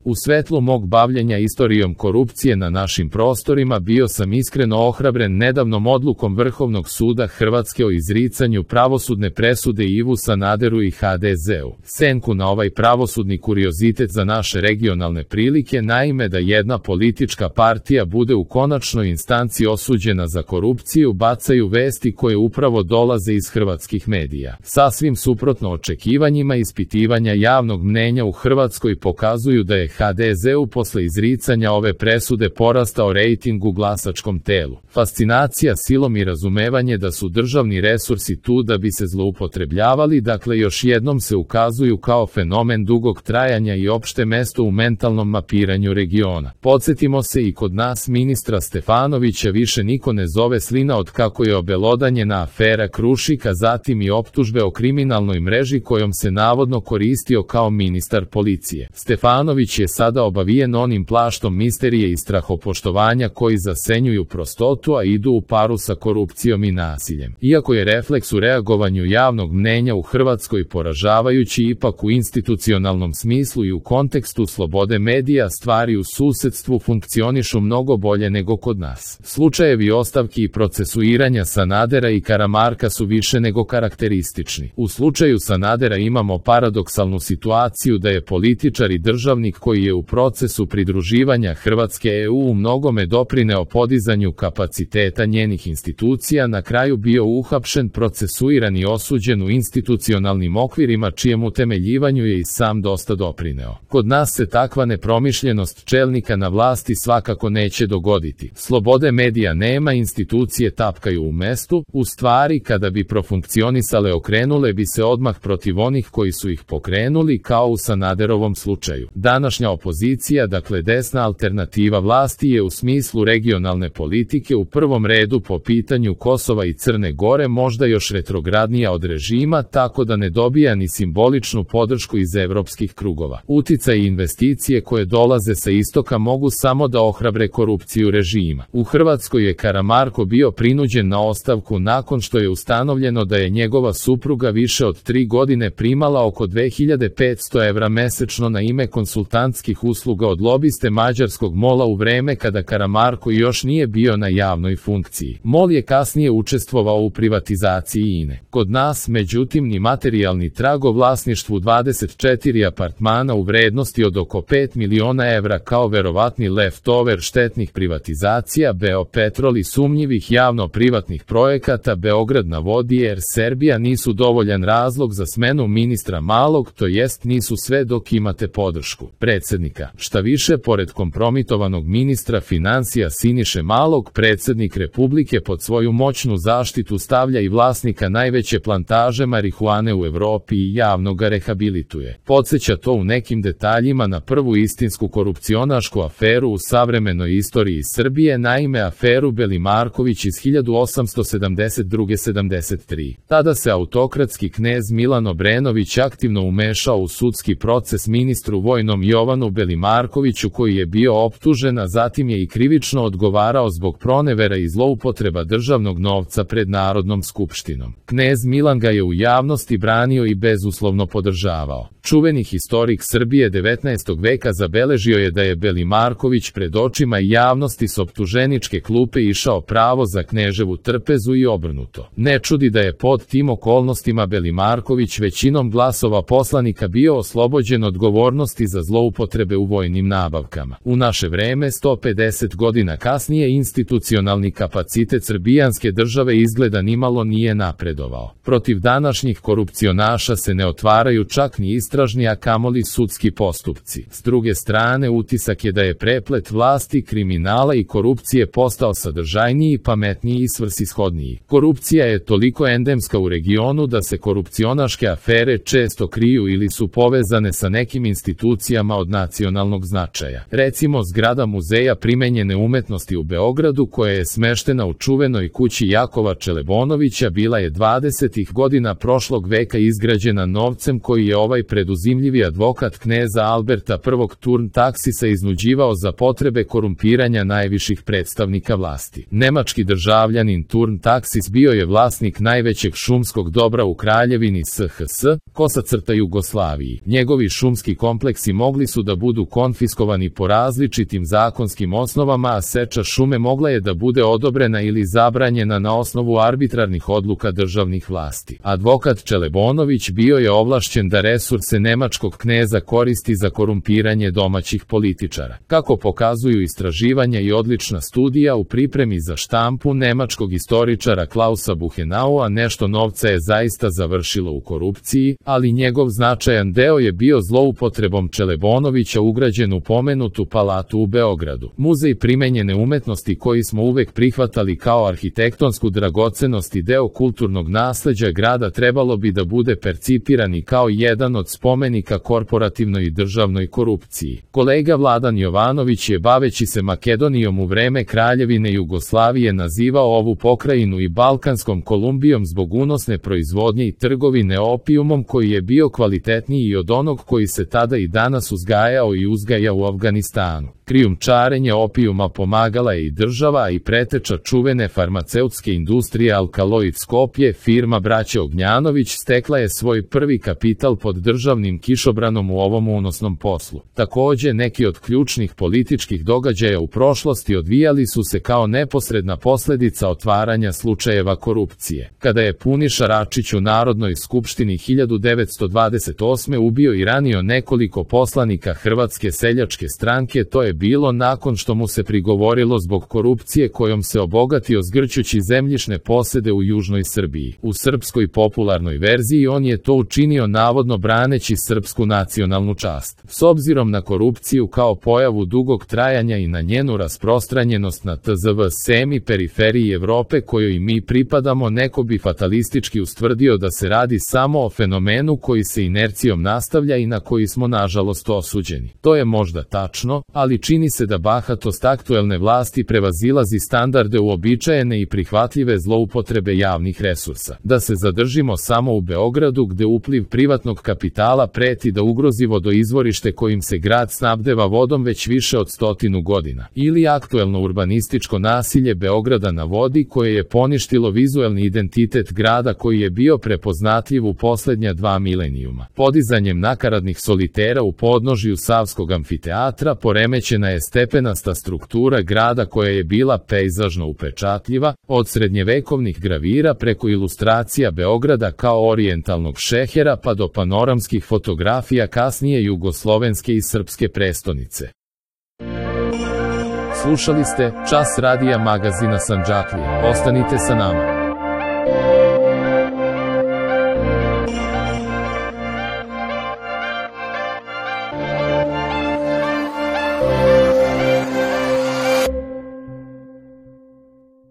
U svetlu mog bavljenja istorijom korupcije na našim prostorima bio sam iskreno ohrabren nedavnom odlukom Vrhovnog suda Hrvatske o izricanju pravosudne presude Ivu Sanaderu i HDZ-u. Senku na ovaj pravosudni kuriozitet za naše regionalne prilike, naime da jedna politička partija bude u konačnoj instanci osuđena za korupciju, bacaju vesti koje upravo dolaze iz hrvatskih medija. Sasvim suprotno očekivanjima, ispitivanja javnog mnenja u Hrvatskoj pokazuju da je HDZ-u posle izricanja ove presude porastao rejting u glasačkom telu. Fascinacija silom i razumevanje da su državni resursi tu da bi se zloupotrebljavali, dakle još jednom se ukazuju kao fenomen dugog trajanja i opšte mesto u mentalnom mapiranju regiona. Podsjetimo se, i kod nas ministra Stefanovića više niko ne zove slina od kako je obelodanjena afera Krušik, a zatim i optužbe o kriminalnoj mreži kojom se navodno koristio kao ministar policije. Stefanović je sada obavijen onim plaštom misterije i strahopoštovanja koji zasenjuju prostotu, a idu u paru sa korupcijom i nasiljem. Iako je refleks u reagovanju javnog mnenja u Hrvatskoj poražavajući, ipak u institucionalnom smislu i u kontekstu slobode medija stvari u susedstvu funkcionišu mnogo bolje nego kod nas. Slučajevi ostavki i procesuiranja Sanadera i Karamarka su više nego karakteristični. U slučaju Sanadera imamo paradoksalnu situaciju da je političar i državnik koji je u procesu pridruživanja Hrvatske EU u mnogome doprineo podizanju kapaciteta njenih institucija, na kraju bio uhapšen, procesuiran i osuđen u institucionalnim okvirima čijem utemeljivanju je i sam dosta doprineo. Kod nas se takva nepromišljenost čelnika na vlasti svakako neće dogoditi. Slobode medija nema, institucije tapkaju u mestu, u stvari kada bi profunkcionisale okrenule bi se odmah protiv onih koji su ih pokrenuli, kao u Sanaderovom slučaju. Današnja opozicija, dakle desna alternativa vlasti, je u smislu regionalne politike u prvom redu po pitanju Kosova i Crne Gore možda još retrogradnija od režima, tako da ne dobija ni simboličnu podršku iz evropskih krugova. Uticaj i investicije koje dolaze sa istoka mogu samo da ohrabre korupciju režima. U Hrvatskoj je Karamarko bio prinuđen na ostavku nakon što je ustanovljeno da je njegova supruga više od 3 godine primala oko 2500 evra mesečno na ime konsultantskih usluga od lobiste mađarskog MOL-a u vreme kada Karamarko još nije bio na javnoj funkciji. MOL je kasnije učestvovao u privatizaciji INE. Kod nas, međutim, ni materijalni trag o vlasništvu 24 apartmana u vrednosti od oko 5 miliona evra kao verovatni leftover štetnih privatizacija, Beopetrol i sumnjivih javno-privatnih projekata Beograd na vodi, Air Serbia nisu dovoljan razlog za smenu ministra Malog, to jest nisu sve dok imate podršku predsjednika. Šta više, pored kompromitovanog ministra financija Siniše Malog, predsjednik Republike pod svoju moćnu zaštitu stavlja i vlasnika najveće plantaže marihuane u Evropi i javno ga rehabilituje. Podsjeća to u nekim detaljima na prvu istinsku korupcionašku aferu u savremenoj istoriji Srbije, naime aferu Belimarković iz 1872-73. Tada se autokratski knez Milan Obrenović aktivno umešao u sudski proces ministru vojnom Jovanu Belimarkoviću koji je bio optužen, a zatim je i krivično odgovarao zbog pronevera i zloupotreba državnog novca pred Narodnom skupštinom. Knez Milan ga je u javnosti branio i bezuslovno podržavao. Čuveni historik Srbije 19. veka zabeležio je da je Belimarković pred očima javnosti s optuženičke klupe išao pravo za kneževu trpezu i obrnuto. Ne čudi da je pod tim okolnostima Belimarković većinom glasova poslanika bio oslobođen odgovornosti za zloupotrebe u vojnim nabavkama. U naše vreme, 150 godina kasnije, institucionalni kapacitet srbijanske države izgleda nimalo nije napredovao. Protiv današnjih korupcionaša se ne otvaraju čak ni istražni, a kamoli sudski postupci. S druge strane, utisak je da je preplet vlasti, kriminala i korupcije postao sadržajniji, pametniji i svrsishodniji. Korupcija je toliko endemska u regionu da se korupcionaške afere često kriju ili su povezane sa nekim institucijama od nacionalnog značaja. Recimo, zgrada Muzeja primenjene umetnosti u Beogradu, koja je smeštena u čuvenoj kući Jakova Čelebonovića, bila je 20. godina prošlog veka izgrađena novcem koji je ovaj preduzimljivi advokat kneza Alberta I Turn Taksisa iznuđivao za potrebe korumpiranja najviših predstavnika vlasti. Nemački državljanin Turn Taksis bio je vlasnik najvećeg šumskog dobra u Kraljevini SHS, _Jugoslaviji. Njegovi šumski kompleksi mogli su da budu konfiskovani po različitim zakonskim osnovama, a seča šume mogla je da bude odobrena ili zabranjena na osnovu arbitrarnih odluka državnih vlasti. Advokat Čelebonović bio je ovlašćen da resurse nemačkog kneza koristi za korumpiranje domaćih političara. Kako pokazuju istraživanja i odlična studija u pripremi za štampu nemačkog istoričara Klausa Buchenaua, nešto novca je zaista završilo u korupciji, ali njegov značajan deo je bio zloupotrebom Čelebonovića ugrađen u pomenutu palatu u Beogradu. Muzej primenjene umetnosti koji smo uvek prihvatali kao arhitektonsku dragocenost i deo kulturnog nasleđa grada trebalo bi da bude percipiran i kao jedan od spomenika korporativnoj i državnoj korupciji. Kolega Vladan Jovanović je, baveći se Makedonijom u vreme Kraljevine Jugoslavije, nazivao ovu pokrajinu i Balkanskom Kolumbijom zbog unosne proizvodnje i trgovine opijumom koji je bio kvalitetniji od onog koji se tada i danas uzgajao i uzgaja u Afganistanu. Krijumčarenje opijuma pomagala je i država, i preteča čuvene farmaceutske industrije Alkaloid Skopje, firma braće Ognjanović, stekla je svoj prvi kapital pod državnim kišobranom u ovom unosnom poslu. Takođe, neki od ključnih političkih događaja u prošlosti odvijali su se kao neposredna posledica otvaranja slučajeva korupcije. Kada je Puniša Račić u Narodnoj skupštini 1928. ubio i ranio nekoliko poslanika Hrvatske seljačke stranke, to je bilo nakon što mu se prigovorilo zbog korupcije kojom se obogatio zgrćući zemljišne posede u južnoj Srbiji. U srpskoj popularnoj verziji on je to učinio navodno braneći srpsku nacionalnu čast. S obzirom na korupciju kao pojavu dugog trajanja i na njenu rasprostranjenost na tzv. semi periferiji Evrope kojoj mi pripadamo, neko bi fatalistički ustvrdio da se radi samo o fenomenu koji se inercijom nastavlja i na koji smo nažalost osuđeni. To je možda tačno, ali čini se da bahatost aktuelne vlasti prevazilazi standarde uobičajene i prihvatljive zloupotrebe javnih resursa. Da se zadržimo samo u Beogradu, gde upliv privatnog kapitala preti da ugrozi vodoizvorište kojim se grad snabdeva vodom već više od 100 godina. Ili aktuelno urbanističko nasilje Beograda na vodi koje je poništilo vizuelni identitet grada koji je bio prepoznatljiv u poslednja 2 milenijuma. Podizanjem nakaradnih solitera u podnožju Savskog amfiteatra poremećena je stepenasta struktura grada koja je bila pejzažno upečatljiva, od srednjevekovnih gravira preko ilustracija Beograda kao orijentalnog šehera pa do panoramskih fotografija kasnije jugoslovenske i srpske prestonice. Slušali ste Čas radija magazina Sandžaklija. Ostanite sa nama.